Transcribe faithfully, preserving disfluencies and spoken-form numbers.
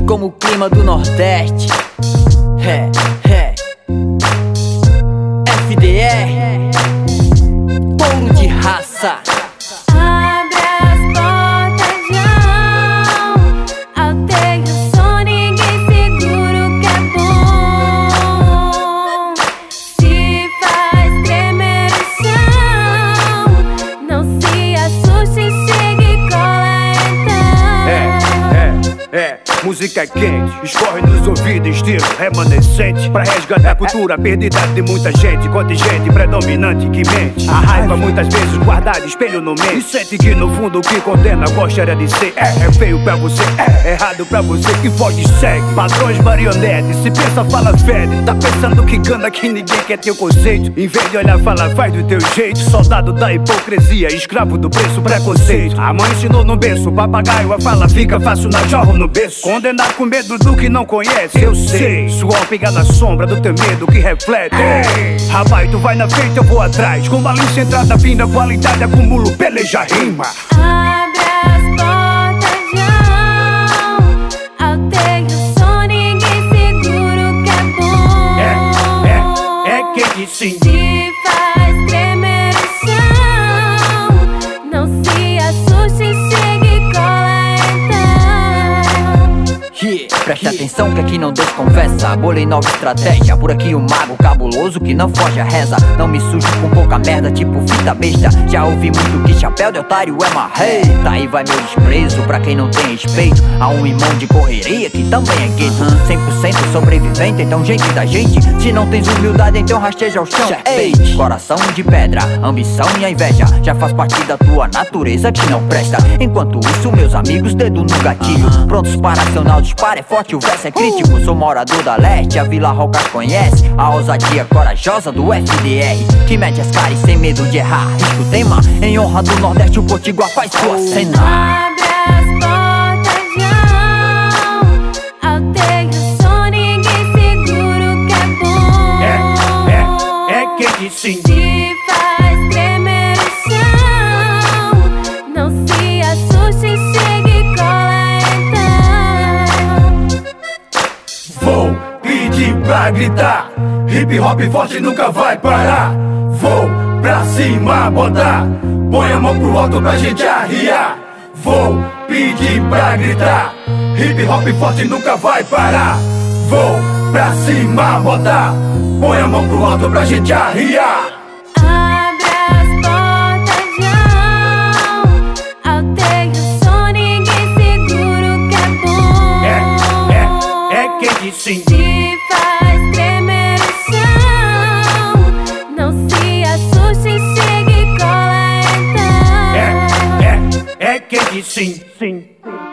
como o clima do Nordeste. É, é F D R, Pouro de raça. Música é quente, escorre nos ouvidos, estilo remanescente, pra resgatar a cultura perdida de muita gente, contingente predominante que mente. A raiva muitas vezes guardada, espelho no meio, e sente que no fundo o que condena gostaria de ser. É, é feio pra você, é errado pra você que foge e segue padrões marionetes, se pensa fala fede, tá pensando que gana que ninguém quer teu conceito. Em vez de olhar fala faz do teu jeito, soldado da hipocrisia, escravo do preço, preconceito. A mãe ensinou no berço, papagaio a fala fica fácil na jorro no berço. Condenar com medo do que não conhece, eu sei. Suor pegar na sombra do teu medo que reflete. Ei, rapaz, tu vai na frente, eu vou atrás. Com malícia entrada, vinda, qualidade, acumulo, peleja, rima. Abre as portas, não. Alteia o som, ninguém segura o que é bom. É, é, é quem sim. Te faz tremer o chão. Não se assuste, chega e cola então. Yeah. Preste atenção que aqui não desconversa, bolei nova estratégia. Por aqui o mago cabuloso que não foge a reza. Não me sujo com pouca merda, tipo fita besta. Já ouvi muito que chapéu de otário é marreta. Aí vai meu desprezo pra quem não tem respeito a um irmão de correria que também é gueto. Cem por cento sobrevivente, então gente da gente. Se não tens humildade, então rasteja ao chão. Ei, coração de pedra, ambição e a inveja já faz parte da tua natureza que não presta. Enquanto isso, meus amigos, dedo no gatilho, prontos para acionar o disparo. É forte, o verso é crítico. Sou morador da leste, a Vila Rocas conhece a ousadia corajosa do F D R, que mete as caras sem medo de errar. Risco tema, em honra do Nordeste, o Potiguar faz sua cena. Abre as portas, não. Alteia o som, ninguém segura o que é bom. É, é, é quem sim. Te faz tremer o chão. Não se assuste, chega e cola então. Vou pedir pra gritar, hip hop forte nunca vai parar. Vou pra cima botar, põe a mão pro alto pra gente arriar. Vou pedir pra gritar, hip hop forte nunca vai parar. Vou pra cima botar, põe a mão pro alto pra gente arriar. Abre as portas, não. Alteia o som, ninguém segura o que é bom. É, é, é quem sim. Te faz tremer o chão. Não se assuste, chega e cola então. É, é, é quem sim, sim.